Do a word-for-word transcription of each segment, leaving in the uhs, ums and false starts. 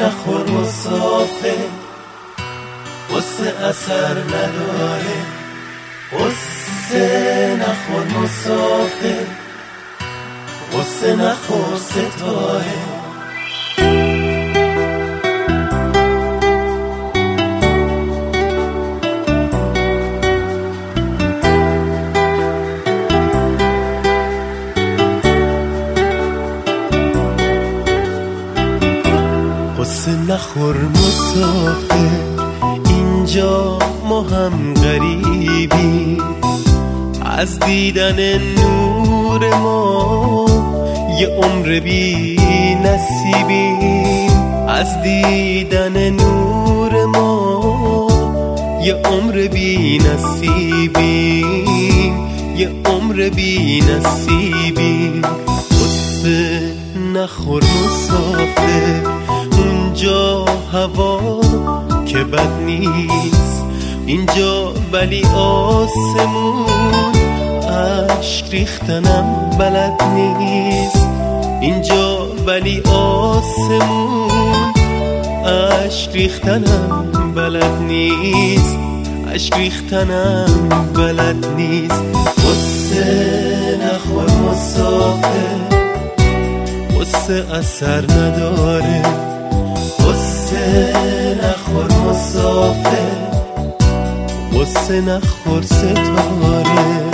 نخور مسافر، قصه اثر نداره. قصه نخور مسافر، قصه نخور ستاره. قصه نخور مسافر، اینجا ما هم غریبی، از دیدن نور ما یه عمر بی نصیبیم. از دیدن نور ما یه عمر بی نصیبیم، یه عمر بی نصیبیم. قصه نخور مسافر، اونجا هوا که بد نیست، اینجا ولی آسمون عشق ریختنم بلد نیست. اینجا ولی آسمون عشق ریختنم بلد نیست، عشق ریختنم بلد نیست. قصه نخور مسافر، قصه اثر نداره. قصه نخور مسافر، قصه نخور ستاره.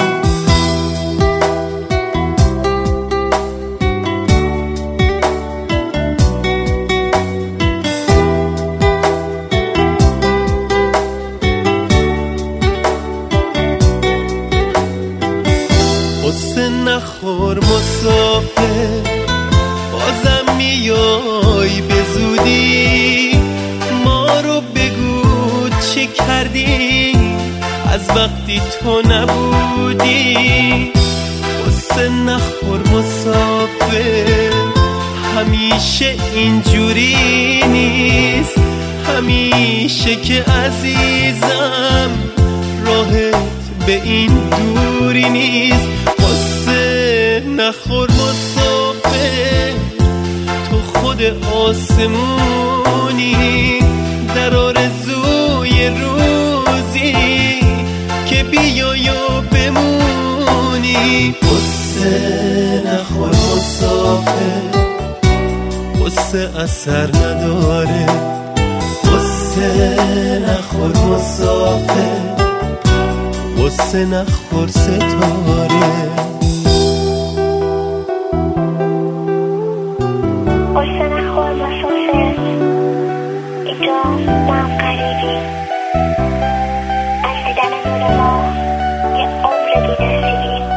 قصه نخور مسافر، بازم میای به زودی، ما رو بگو چه کردی از وقتی تو نبودی. قصه نخور مسافر، همیشه اینجوری نیست، همیشه که عزیزم راهت به این دوری نیست. قصه نخور مسافر، تو خود آسمونی، در آرزوی روزی که بیای و بمونی. قصه نخور مسافر، قصه اثر نداره. قصه نخور مسافر، قصه نخور ستاره. قصه نخور مسافر، اینجا ما هم غریبی، از دیدن نور ما یه عمر بی نصیبیم.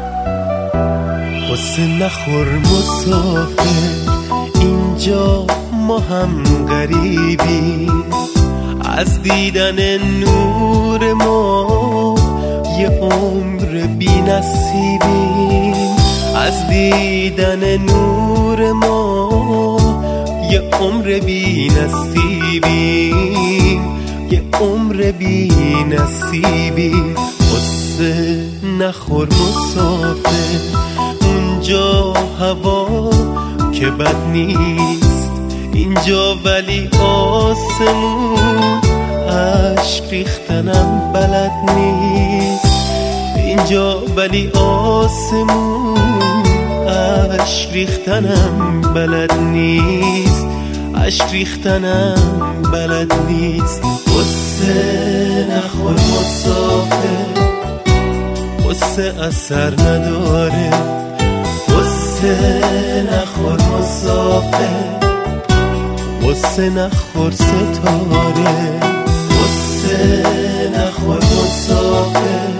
قصه نخور مسافر، اینجا ما هم غریبی، از دیدن نور ما یه عمر بی نصیبیم. از دیدن نور ما یه عمر بی نصیبیم، یه عمر بی نصیبیم. قصه نخور مسافر، اونجا هوا که بد نیست، اینجا ولی آسمون عشق ریختنم بلد نیست. اینجا ولی آسمون عشق ریختنم بلد نیست، عشق ریختنم بلد نیست. قصه نخور مسافر، قصه اثر نداره. قصه نخور مسافر، قصه نخور ستاره. قصه نخور مسافر،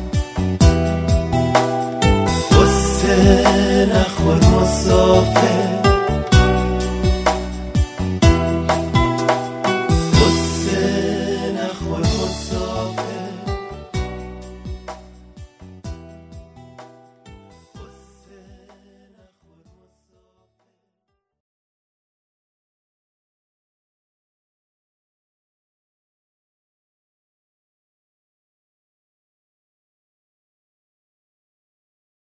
قصه نخور مسافر،